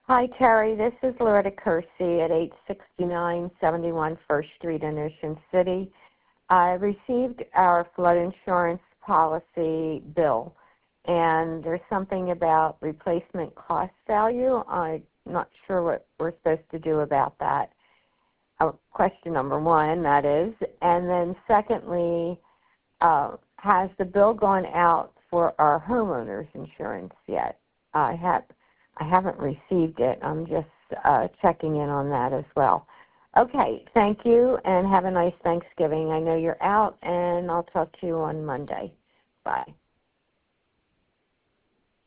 Hi, Terry. This is Loretta Kersey at 86971 First Street in Ocean City. I received our flood insurance policy bill, and there's something about replacement cost value. I'm not sure what we're supposed to do about that. Question number one, that is. And then secondly, has the bill gone out for our homeowners insurance yet? I haven't received it. I'm just checking in on that as well. Okay, thank you, and have a nice Thanksgiving. I know you're out, and I'll talk to you on Monday. Bye.